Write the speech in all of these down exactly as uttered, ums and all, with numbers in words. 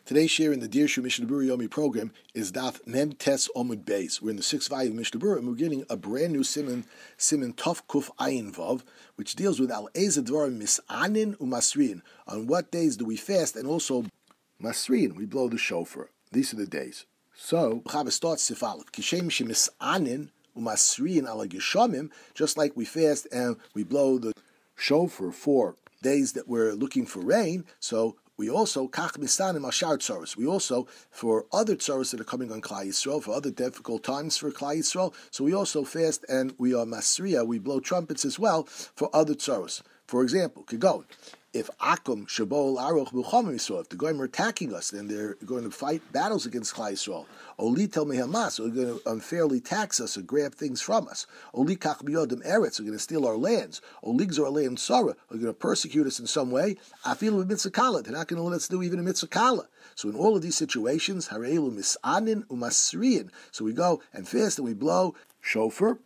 Today's share in the Dirshu Mishnah Berurah Yomi program is Daf Mem Tes Omud Beis. We're in the sixth volume of Mishnah Berurah, and we're getting a brand new siman, siman Tov Kuf Ayin Vav, which deals with Al Eze Dvarim Misanin Umasrin. On what days do we fast, and also Masrin, we blow the shofar. These are the days. So, Chavah starts Sifalef. Kishem Shemisanin Umasrin Ala Geshamim, just like we fast and we blow the shofar for days that we're looking for rain, so we also, kach misanim ashar tzaros. We also, for other tzaros that are coming on Klal Yisrael, for other difficult times for Klal Yisrael, so we also fast and we are masriya, we blow trumpets as well for other tzaros. For example, Kigon, if Akum Shabol Aruch B'Chom Yisrael, if the Goyim are attacking us, then they're going to fight battles against Klal Yisrael. Oli Tel Mehamas, they're going to unfairly tax us or grab things from us. Oli Kach B'Yodem Eretz, they're going to steal our lands. Oli Gzor Aleim Tzara, they're going to persecute us in some way. Afilu with Mitzvah Kala, they're not going to let us do even a Mitzvah Kala. So in all of these situations, Hareilu Misanin Umasriyin. So we go and fast and we blow shofar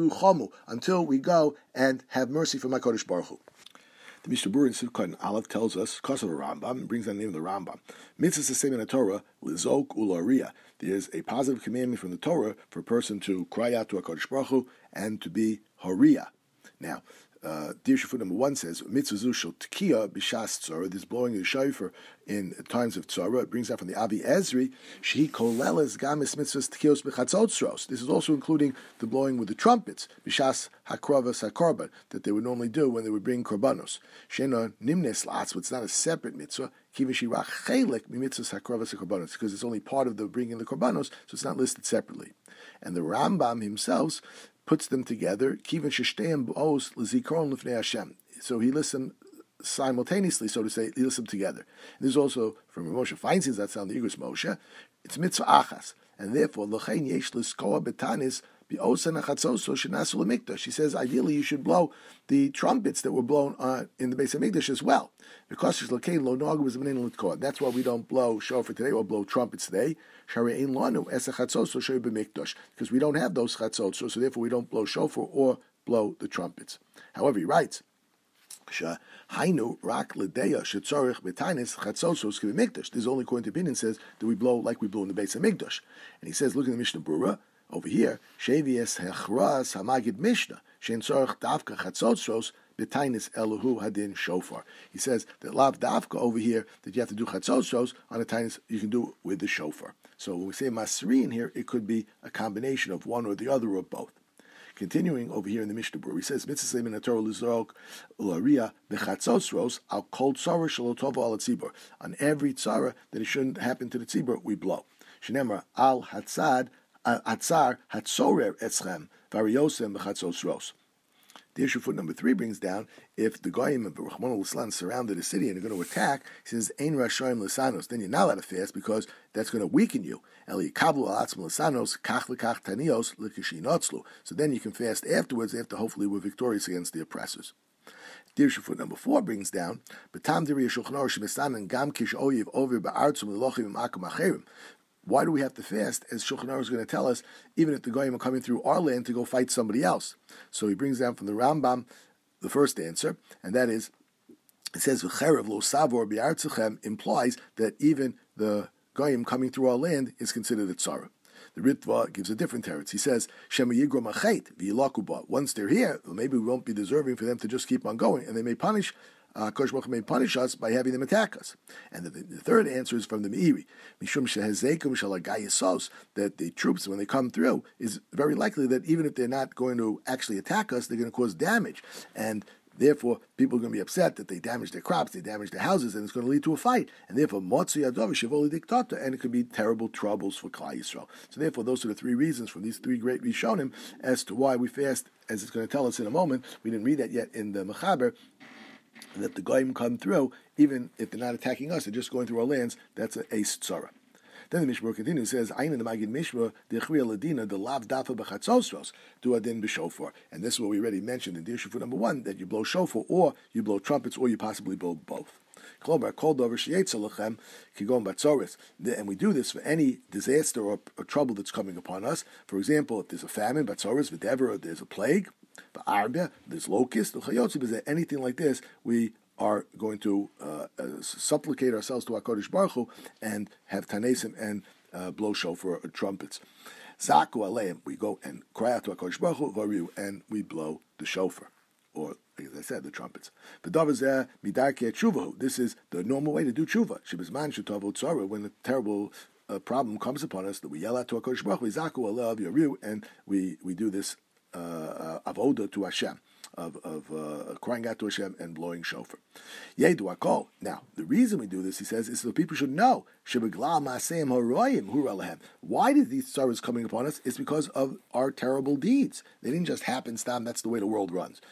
until we go and have mercy from HaKadosh Baruch Hu. The Mishnah Berurah in Sivkot Aleph tells us, because of a Rambam, and brings down the name of the Rambam, Mitzvah Sesem in the Torah, Lizok Ularia. There's a positive commandment from the Torah for a person to cry out to HaKadosh Baruch Hu and to be Horiya. Now, uh, Dirshu foot number one says, Mitzvah Zu Shel Tkiya B'Shas Tzara, this blowing the shofar in times of Tzara. It brings that from the Avi Ezri, Shehi Koleles Gamis Mitzvahs Tkiyos B'Chatzot Tzros. This is also including the blowing with the trumpets, B'Shas HaKravas HaKorban, that they would normally do when they would bring Korbanos. Shena Nimnes Latz, it's not a separate mitzvah, Kivishi Rach Chelek Mitzvahs HaKravas HaKorbanos, because it's only part of the bringing the Korbanos, so it's not listed separately. And the Rambam himself puts them together, Kivin Sheshteim B'Os L'Zikron L'Fnei Hashem. So he lists them simultaneously, so to say, he lists them together. And this is also from Moshe Feinstein, that's on the Igros Moshe. It's mitzvah achas, and therefore L'chein Yesh L'Skoa Betanis B'Osan HaChatzoso Shenasu L'Mikdash. He says ideally you should blow the trumpets that were blown uh, in the Beis HaMikdash as well, because it's L'chein Lo Nog was Menin L'Tkoa. That's why we don't blow shofar today or blow trumpets today. Because we don't have those chatzot, so therefore we don't blow shofar or blow the trumpets. However, he writes, this is only according to opinion says that we blow like we blow in the Beis HaMikdash. And he says, look at the Mishnah Berurah over here, Shevies Hechras Hamagid Mishnah, Shein Tzorich Davka Chatzotros B'Tainis Elohu Hadin Shofar. He says that Lav Davka over here, that you have to do Chatzotros on a Tainis, you can do it with the shofar. So when we say Masrin here, it could be a combination of one or the other or both. Continuing over here in the Mishnah Berurah, he says, Mitzvah Semin HaTorah Lizrok Ularia B'Chatzotros Al Kol Tzara Shelo Tova Al Tzibur. On every tzara that it shouldn't happen to the tzibur, we blow. Shenemar Al Hatzad Atzar Hatzorer Etzchem Variyosem B'Chatzotros. The issue foot number three brings down, if the Goyim of Rachmana Litzlan surrounded a city and are going to attack, he says, Ein Rashoim Lisanos, then you're not allowed to fast because that's going to weaken you. Eli Kablu Alatzim Lisanos, Kach Lekach Tanios, Likishinotzlu. So then you can fast afterwards, after hopefully we're victorious against the oppressors. Dirshu foot number four brings down, Betam Diri Shulchan Aruch Shemistanan Gam Kish Oyev Over Ba'artzum Lilochim Akum Acherim. Why do we have to fast? As Shulchan Aruch is going to tell us, even if the Goyim are coming through our land to go fight somebody else. So he brings down from the Rambam the first answer, and that is, it says, V'cherev lo savor bi'artzachem implies that even the Goyim coming through our land is considered a tzara. The Ritva gives a different teretz. He says, Shema yigro machet v'yilakuba. Once they're here, well, maybe we won't be deserving for them to just keep on going, and they may punish Uh, Kosh Baruch may punish us by having them attack us. And the, the third answer is from the Meiri, Mishum shehezekum shalagayisos, that the troops, when they come through, is very likely that even if they're not going to actually attack us, they're going to cause damage. And therefore, people are going to be upset that they damage their crops, they damage their houses, and it's going to lead to a fight. And therefore, Motzi Adov Shivoli Diktata, and it could be terrible troubles for Klal Yisrael. So therefore, those are the three reasons from these three great Rishonim as to why we fast, as it's going to tell us in a moment. We didn't read that yet in the Mechaber, that the Goyim come through, even if they're not attacking us, they're just going through our lands, that's a ace tzara. Then the Mishmur continues, says, Ayin in the Magid Mishmur, the Echriya Ladina, the Lav Dafa B'Chatzosros, do Adin B'Shofar. And this is what we already mentioned in Dirshu foot number one, that you blow shofar, or you blow trumpets, or you possibly blow both. And we do this for any disaster or, or trouble that's coming upon us. For example, if there's a famine, Batzoris, V'Dever, or there's a plague, there's locust, anything like this, we are going to uh, uh, supplicate ourselves to HaKadosh Baruch Hu and have tanesim and uh, blow shofar or trumpets. Zaku aleim, we go and cry out to HaKadosh Baruch Hu, and we blow the shofar, or as I said, the trumpets. This is the normal way to do tshuva. When a terrible uh, problem comes upon us, that we yell out to HaKadosh Baruch Hu, Zaku aleim, and we we do this uh, uh, avoda to Hashem. Of, of uh, crying out to Hashem and blowing shofar. Yedu akol. Now, the reason we do this, he says, is so people should know. Why did these sorrows coming upon us? It's because of our terrible deeds. They didn't just happen, stam, that's the way the world runs.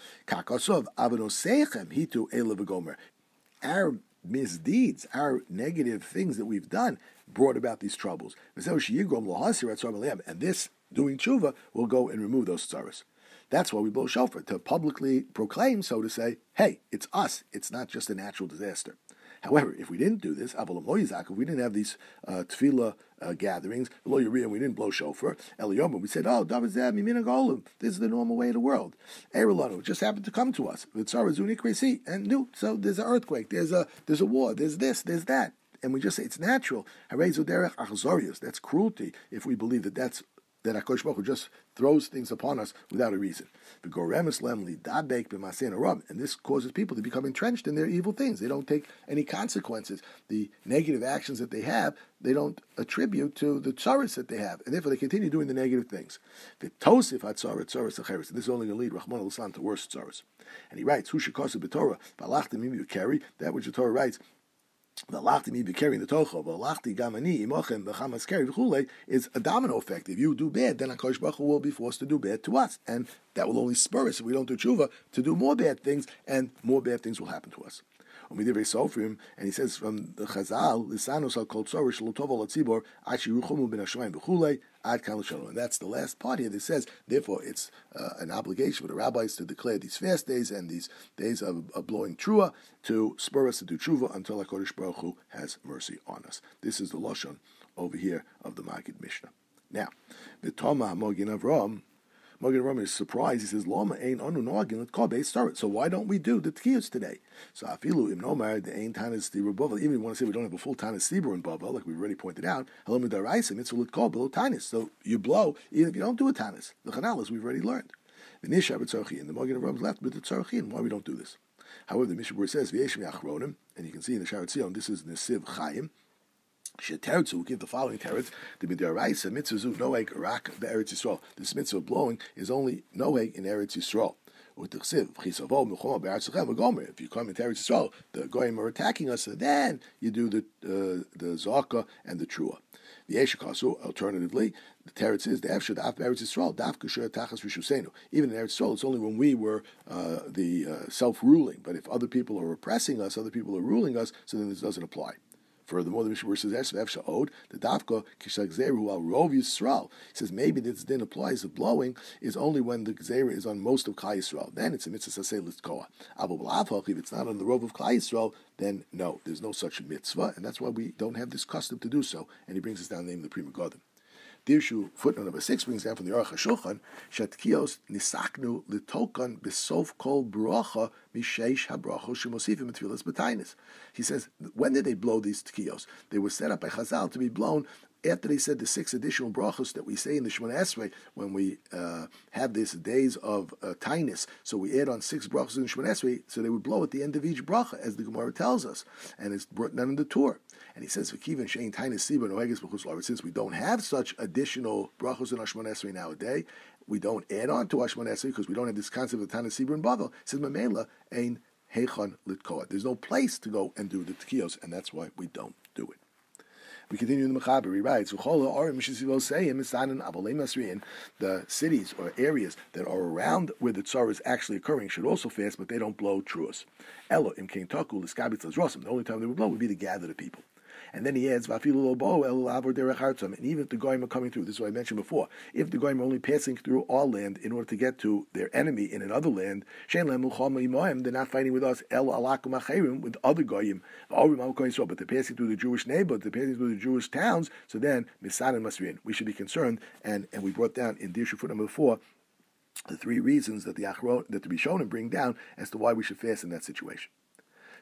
Our misdeeds, our negative things that we've done, brought about these troubles. And this, doing tshuva, will go and remove those sorrows. That's why we blow shofar, to publicly proclaim, so to say, hey, it's us. It's not just a natural disaster. However, if we didn't do this, if we didn't have these uh, tefillah uh, gatherings, we didn't blow shofar, Eliyom, we said, oh, this is the normal way of the world. It just happened to come to us. And new, so there's an earthquake, there's a there's a war, there's this, there's that. And we just say it's natural. That's cruelty if we believe that that's that HaKadosh Baruch Hu just throws things upon us without a reason. And this causes people to become entrenched in their evil things. They don't take any consequences. The negative actions that they have, they don't attribute to the tzaras that they have, and therefore they continue doing the negative things. And this is only going to lead Rahman al-Islam to worse tzaras. And he writes, that which the Torah writes, V'alachti mi b'keri the tocho, v'alachti gamani imochem b'chamas keri v'chulei, is a domino effect. If you do bad, then HaKadosh Baruch Hu will be forced to do bad to us, and that will only spur us, if we don't do tshuva, to do more bad things, and more bad things will happen to us. And he says from the Chazal, Lisanos al kol tzor shelo tov al tzibor ad shiruchumu ben hashamayim v'chulei ad kan l'shalom. And that's the last part here that says, therefore, it's uh, an obligation for the rabbis to declare these fast days and these days of, of blowing trua to spur us to do tshuva until HaKadosh Baruch Hu has mercy on us. This is the lashon over here of the Maggid Mishnah. Now, v'tama Magen Avraham, Magen Avraham is surprised. He says, "Lama ein anu noagin let kabe start." So why don't we do the tkiyos today? So afilu im nomar the ein tanis tibur bavel. Even if you want to say we don't have a full tanis tibur in bavel, like we already pointed out, halom midaraisa mitzvah let kabe below tanis. So you blow even if you don't do a tanis. The chanalas we've already learned. The nisha b'tzarchin. The Magen Avraham is left with the tzarchin. Why we don't do this? However, the Mishnah says v'yeshmi achronim, and you can see in the Sharet Zion this is Nesiv Chaim. Shetertzu will give the following teretz: the mitzvah mitzvah noeg rak be'eretz Yisrael. This mitzvah of blowing is only noeg in Eretz Yisrael. If you come into Eretz Yisrael, the goyim are attacking us, and then you do the uh, the zaka and the trua. The Eshikasu, alternatively, the teretz is the efshad af Eretz Yisrael daf kusher tachas rishusenu. Even in Eretz Yisrael, it's only when we were uh, the uh, self-ruling. But if other people are oppressing us, other people are ruling us, so then this doesn't apply. Furthermore, the Mishnah says, "Efsha od the dafka kishagzeru al rov Yisrael." He says maybe this then applies of blowing is only when the gzeira is on most of Klal Yisrael. Then it's a mitzvah saseh litkoa. Abu b'lavach, if it's not on the rov of Klal Yisrael, then no, there's no such mitzvah, and that's why we don't have this custom to do so. And he brings us down the name of the Pri Megadim. The issue, footnote number six, brings down from the Aruch HaShulchan, Shatkiyos nisaknu litokan besof kol bracha misheish habracha shemosifim etfilas b'tainis. He says, when did they blow these tkiyos? They were set up by Chazal to be blown after they said the six additional brachos that we say in the Shemona Esrei when we uh, have these days of uh, tainis. So we add on six brachos in the Shemona Esrei, so they would blow at the end of each bracha, as the Gemara tells us, and it's brought down in the Torah. And he says, "V'kiven shein tainis siba noeges b'chutz la'aretz." Since we don't have such additional brachos in our Shemona Esrei nowadays, we don't add on to our Shemona Esrei because we don't have this concept of tainis siba in Bavel. It says, "Mamela ein heichon litkoa." There's no place to go and do the tkiyos, and that's why we don't do it. We continue in the Mechaber. He writes, the cities or areas that are around where the tsar is actually occurring should also fast, but they don't blow truas. Elo im king taku l'skabitz l'zrosim. The only time they would blow would be to gather the people. And then he adds, and even if the goyim are coming through, this is what I mentioned before, if the goyim are only passing through our land in order to get to their enemy in another land, they're not fighting with us, with other goyim, but they're passing through the Jewish neighborhoods, they're passing through the Jewish towns, so then, we should be concerned, and, and we brought down in Dirshu foot number four, the three reasons that the Achron, that the Rishonim bring down as to why we should fast in that situation.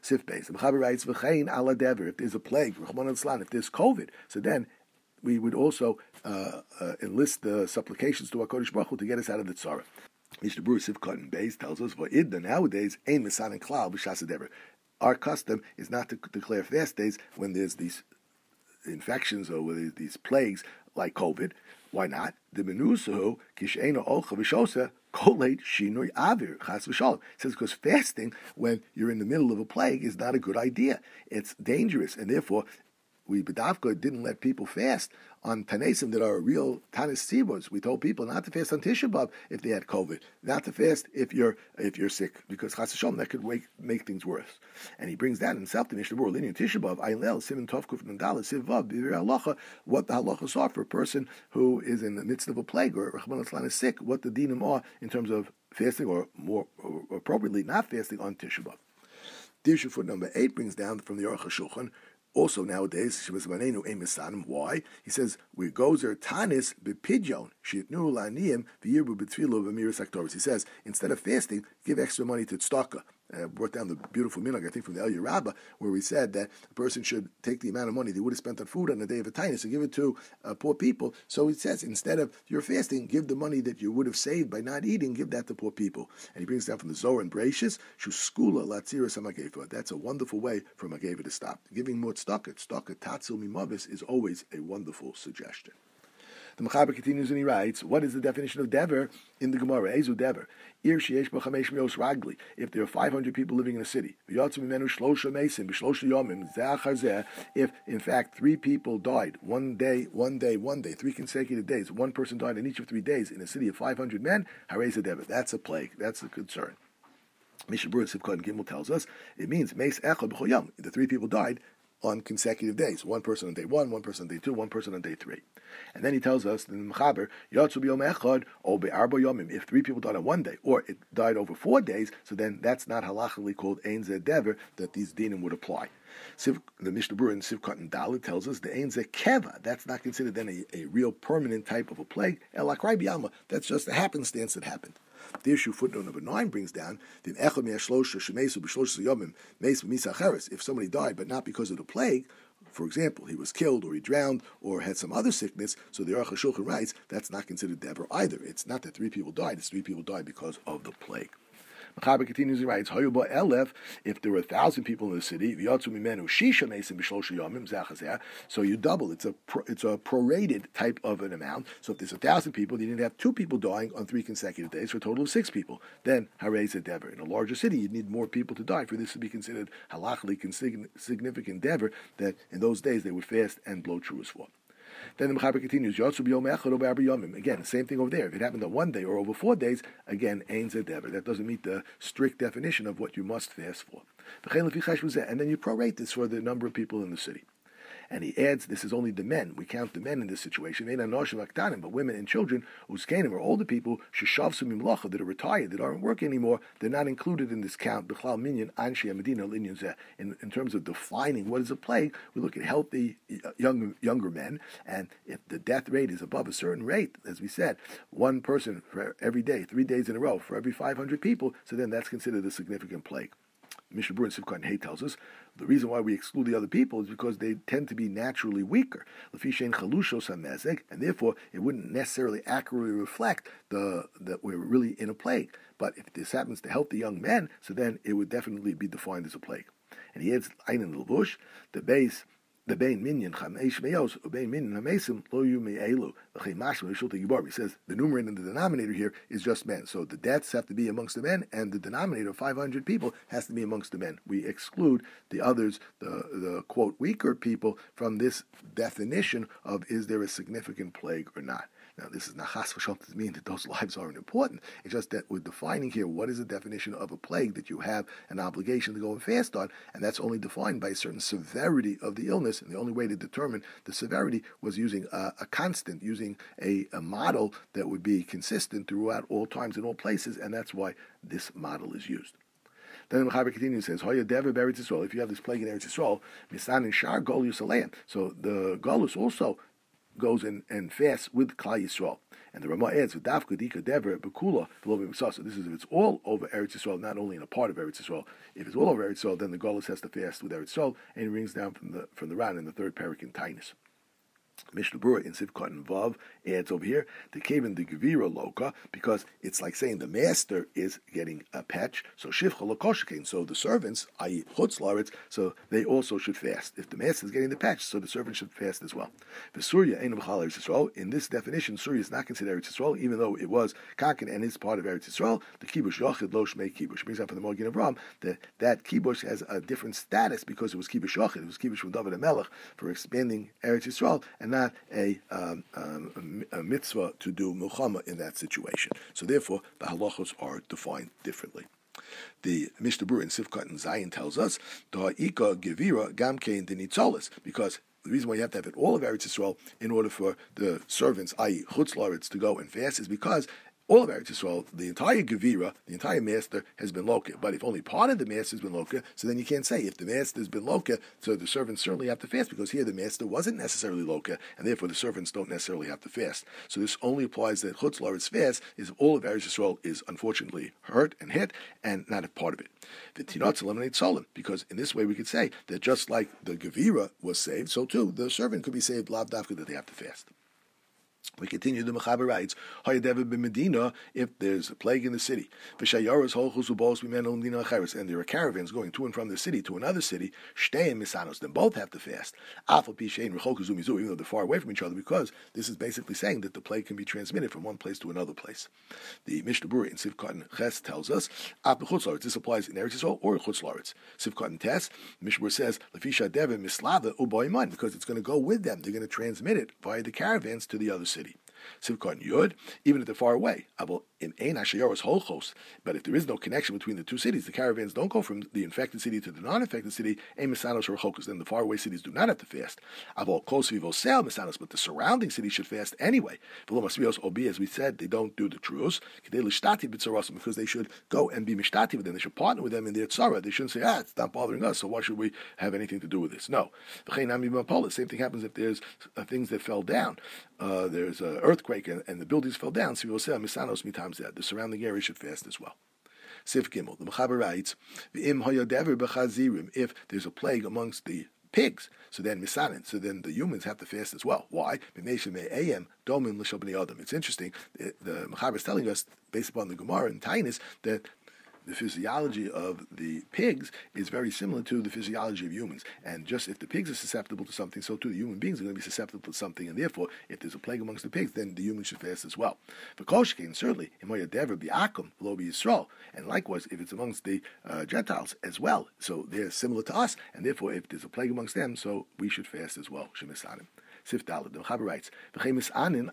Sif Beis. The Mechaber writes, V'chein ala dever, if there's a plague, Rachmana litzlan, if there's COVID, so then we would also uh, uh, enlist the supplications to HaKadosh Baruch Hu to get us out of the tzara. Mishnah Berurah Sivkot Beis tells us, V'idna, nowadays, ein misanin klal b'shas dever. Our custom is not to declare fast days when there's these infections or with these plagues like COVID. Why not? The menusahu kisheina olcha v'shosa kolate shinoi avir chas v'shalom. It says because fasting when you're in the middle of a plague is not a good idea. It's dangerous, and therefore we B'davka didn't let people fast on Tanesim that are real Tanis Tzibos. We told people not to fast on Tisha B'Av if they had COVID, not to fast if you're if you're sick, because Chas V'Shalom, that could make, make things worse. And he brings that himself to Mishnah Berurah, linear Tisha B'Av, Aylel, Siman Tov Kuf Nandal, Siv Vav, B'Vir Halacha, what the halachas are for a person who is in the midst of a plague or Rachmana litzlan is sick, what the dinim are in terms of fasting or more or appropriately not fasting on Tisha B'Av. Dirshu foot number eight brings down from the Aruch HaShulchan. Also nowadays, why? He says, we goes there tanis bepidyon, shitnu la'aniyim v'yirbu b'tfilo v'miras aktoris. He says, instead of fasting, give extra money to tzedakah. Uh, brought down the beautiful minhag, I think, from the Eliyah Rabbah, where we said that a person should take the amount of money they would have spent on food on the day of a tainus and give it to uh, poor people. So he says, instead of your fasting, give the money that you would have saved by not eating, give that to poor people. And he brings down from the Zohar and Bereshis, shuskula latziras hamageva. That's a wonderful way for Mageva to stop. Giving more tzedakah, tzedakah tatzil mimavis, is always a wonderful suggestion. The Mechaber continues and he writes, what is the definition of dever in the Gemara? Ezu dever. Ir sheyesh bo chamesh mios ragli. If there are five hundred people living in a city, if in fact three people died, one day, one day, one day, three consecutive days, one person died in each of three days in a city of five hundred men, harei dever. That's a plague. That's a concern. Mishnah Berurah Sivkot Gimel tells us it means meis echad b'chol yom. The three people died on consecutive days. One person on day one, one person on day two, one person on day three. And then he tells us in the Mechaber, Yatzu b'yom echad o be'arba yomim. If three people died on one day, or it died over four days, so then that's not halachically called ein zeh dever, that these dinim would apply. Siv, the Mishnah Berurah in Sivkot and Dalet tells us the ein zeh keva. That's not considered then a, a real permanent type of a plague. Elakrai b'yama. That's just a happenstance that happened. The issue footnote number nine brings down the if somebody died, but not because of the plague, for example, he was killed or he drowned or had some other sickness, so the Aruch HaShulchan writes that's not considered dever either. It's not that three people died; it's three people died because of the plague. Mechaber continues and writes, if there were a thousand people in the city, so you double. It's a pro, it's a prorated type of an amount. So if there's a thousand people, you didn't have two people dying on three consecutive days for a total of six people. Then harei zeh dever. In a larger city, you'd need more people to die for this to be considered halachically significant dever, that in those days they would fast and blow truas for. Then the Mechaber continues, again, same thing over there. If it happened on one day or over four days, again, ein zeh dever. That doesn't meet the strict definition of what you must fast for. And then you prorate this for the number of people in the city. And he adds, this is only the men. We count the men in this situation. But women and children, uzkenim, are older people, that are retired, that aren't working anymore, they're not included in this count. In, in terms of defining what is a plague, we look at healthy young, younger men, and if the death rate is above a certain rate, as we said, one person for every day, three days in a row, for every five hundred people, so then that's considered a significant plague. Mishnah Berurah and Sivkot and Hay tells us the reason why we exclude the other people is because they tend to be naturally weaker, and therefore it wouldn't necessarily accurately reflect the that we're really in a plague. But if this happens to healthy young men, so then it would definitely be defined as a plague. And he adds, Einen Levush, the base. The bein minyan chamesh meyos, ubein minyan hamesim lo yu me'elu. He says the numerator and the denominator here is just men. So the deaths have to be amongst the men, and the denominator of five hundred people has to be amongst the men. We exclude the others, the the quote weaker people, from this definition of is there a significant plague or not. Now, this is not chas v'shalom to mean that those lives aren't important. It's just that we're defining here what is the definition of a plague that you have an obligation to go and fast on, and that's only defined by a certain severity of the illness, and the only way to determine the severity was using a, a constant, using a, a model that would be consistent throughout all times and all places, and that's why this model is used. Then the Mechaber continues and says, Hoya Dever Eretz Yisrael, if you have this plague in Eretz Yisrael, Misan and Shar Golus Aleim. So the Golus also goes and, and fasts with Klal Yisrael. And the Ramah adds, "V'dafka dika dever bekula v'lo b'misasa." This is if it's all over Eretz Yisrael, not only in a part of Eretz Yisrael. If it's all over Eretz Yisrael, then the Golos has to fast with Eretz Yisrael, and he brings down from the from the Ran in the third parak in Tainus. Mishnah Berurah in Sivkot and Vav adds over here the Kevin the Gevira Loka, because it's like saying the master is getting a patch, so Shivcha Lokoshakin, so the servants, that is. Chutz Laretz, so they also should fast. If the master is getting the patch, so the servant should fast as well. The Surya Ein B'chal Eretz Yisrael, in this definition, Surya is not considered Eretz Yisrael, even though it was Kakin and is part of Eretz Yisrael. The Kibush Yochid Lo Shmei Kibush brings out from the Morgan of Ram that that Kibush has a different status because it was Kibush Yochid, it was Kibush from David HaMelech for expanding Eretz Yisrael, and not a, um, um, a mitzvah to do milchama in that situation. So therefore, the halachos are defined differently. The Mishnah Berurah in Sivkot and Zayin tells us, Da'ika Gevira Gamkein Denitzolis, because the reason why you have to have it all of Eretz Yisrael in order for the servants, that is. Chutz Laretz, to go and fast is because all of Eretz Yisrael, the entire Gevira, the entire master, has been Loka. But if only part of the master has been Loka, so then you can't say, if the master has been Loka, so the servants certainly have to fast, because here the master wasn't necessarily Loka, and therefore the servants don't necessarily have to fast. So this only applies that Chutz Laretz fast is if all of Eretz Yisrael is unfortunately hurt and hit, and not a part of it. The Tinot eliminates Solim, because in this way we could say that just like the Gevira was saved, so too the servant could be saved, lav dafka, that they have to fast. We continue, the Mechaber writes, Medina, if there's a plague in the city, and there are caravans going to and from the city to another city, then both have to fast, even though they're far away from each other, because this is basically saying that the plague can be transmitted from one place to another place. The Mishnah Berurah in Sivkot and Ches tells us, this applies in Eretz Yisrael or Chutz Laretz. Sivkot and Tes, Mishnah Berurah says, because it's going to go with them, they're going to transmit it via the caravans to the other city. Sivkot and Yud, even if they're far away. But if there is no connection between the two cities, the caravans don't go from the infected city to the non-infected city, then the faraway cities do not have to fast. But the surrounding cities should fast anyway. As we said, they don't do the truce, because they should go and be mishtati with them. They should partner with them in their tzara. They shouldn't say, ah, it's not bothering us, so why should we have anything to do with this? No. The same thing happens if there's uh, things that fell down. Uh, there's an earthquake and, and the buildings fell down. So we will say, misanos mitam zeh. The surrounding area should fast as well. Sif Gimel. The Mechaber writes, V'im hayadever b'chazirim. If there's a plague amongst the pigs, so then misanin, so then the humans have to fast as well. Why? It's interesting. The, the Mechaber is telling us, based upon the Gemara and Tainus, that the physiology of the pigs is very similar to the physiology of humans. And just if the pigs are susceptible to something, so too the human beings are going to be susceptible to something. And therefore, if there's a plague amongst the pigs, then the humans should fast as well. But Koshkin, certainly, and likewise, if it's amongst the uh, Gentiles as well, so they're similar to us. And therefore, if there's a plague amongst them, so we should fast as well. Shemisanim. Sif Daled, the Mechaber writes, if there's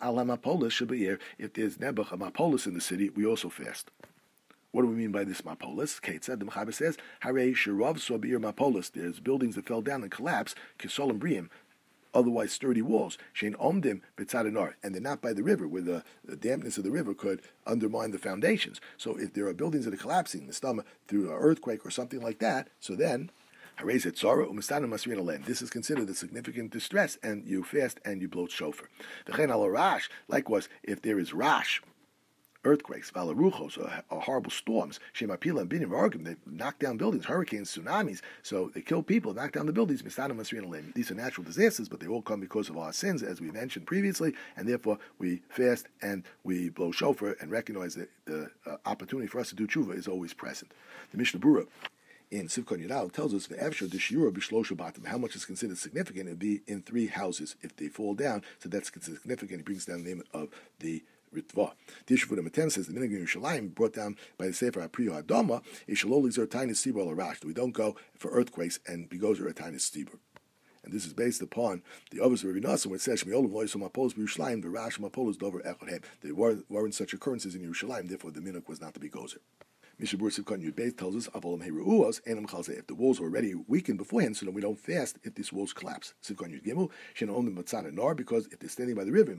Nebuch, a Mapolis in the city, we also fast. What do we mean by this mapolis? Kate said, the Mechaber says, Hare Shirav Sobir Mapolis. There's buildings that fell down and collapsed, Kisolim Briim, otherwise sturdy walls, Shein Omdim Betzadanar, and they're not by the river, where the, the dampness of the river could undermine the foundations. So if there are buildings that are collapsing, the stomach through an earthquake or something like that, so then this is considered a significant distress, and you fast and you blow shofar. Likewise, if there is rash, earthquakes, valaruchos, or, or horrible storms, shemapila and binim argim, they knock down buildings, hurricanes, tsunamis, so they kill people, knock down the buildings. These are natural disasters, but they all come because of our sins, as we mentioned previously, and therefore we fast and we blow shofar and recognize that the uh, opportunity for us to do tshuva is always present. The Mishnah Berurah in Sivkot Yudal tells us how much is considered significant. It would be in three houses if they fall down, so that's considered significant. He brings down the name of the Ritva. The issue for the Maten says the Minhag in Yerushalayim brought down by the Sefer HaPriya Adama is Shaloli Zer Tainis Stibur L'Rash. We don't go for earthquakes and begozer a Tainis Stibur. And this is based upon the Avos of Rabbi Nassim, where it says Shmiolav Lois Mapolos Yerushalayim V'Rash Mapolos Dover Echad. There weren't such occurrences in Yerushalayim, therefore the Minhag was not to be gozer. Mishnah Berurah Sivkot Yud Beis tells us, if the walls were already weakened beforehand, so then we don't fast if these walls collapse. Sivkot Yud Gimel, because if they're standing by the river,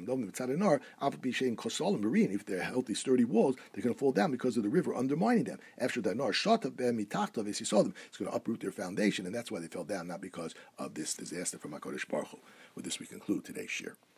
if they're healthy, sturdy walls, they're going to fall down because of the river undermining them. After the nar shatav mitachtav, as you saw them, it's going to uproot their foundation, and that's why they fell down, not because of this disaster from HaKadosh Baruch Hu. With this, we conclude today's shir.